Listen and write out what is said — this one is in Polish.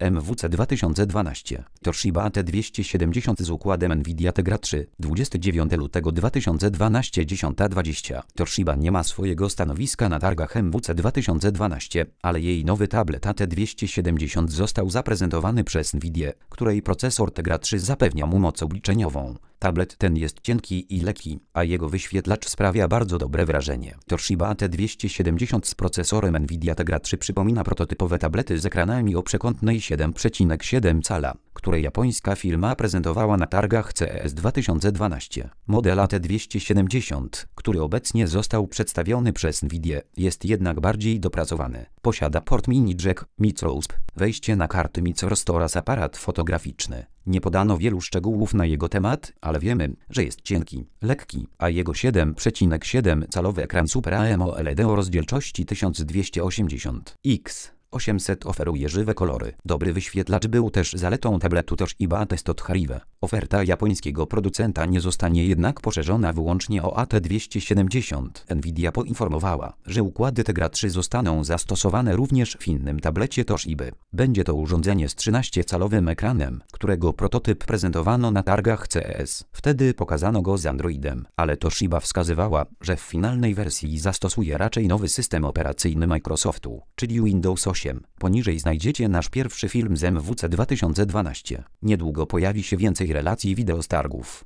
MWC 2012. Toshiba AT270 z układem Nvidia Tegra 3. 29 lutego 2012 10:20. Toshiba nie ma swojego stanowiska na targach MWC 2012, ale jej nowy tablet AT270 został zaprezentowany przez Nvidię, której procesor Tegra 3 zapewnia mu moc obliczeniową. Tablet ten jest cienki i lekki, a jego wyświetlacz sprawia bardzo dobre wrażenie. Toshiba AT270 z procesorem Nvidia Tegra 3 przypomina prototypowe tablety z ekranami o przekątnej 7,7 cala, które japońska firma prezentowała na targach CES 2012. Model AT270, który obecnie został przedstawiony przez Nvidię, jest jednak bardziej dopracowany. Posiada port mini jack, micro USB, wejście na karty microSD oraz aparat fotograficzny. Nie podano wielu szczegółów na jego temat, ale wiemy, że jest cienki, lekki, a jego 7,7-calowy ekran Super AMOLED o rozdzielczości 1280x 800 oferuje żywe kolory. Dobry wyświetlacz był też zaletą tabletu Toshiba AT100. Oferta japońskiego producenta nie zostanie jednak poszerzona wyłącznie o AT270. Nvidia poinformowała, że układy Tegra 3 zostaną zastosowane również w innym tablecie Toshiby. Będzie to urządzenie z 13-calowym ekranem, którego prototyp prezentowano na targach CES. Wtedy pokazano go z Androidem, ale Toshiba wskazywała, że w finalnej wersji zastosuje raczej nowy system operacyjny Microsoftu, czyli Windows 8. Poniżej znajdziecie nasz pierwszy film z MWC 2012. Niedługo pojawi się więcej relacji wideo z targów.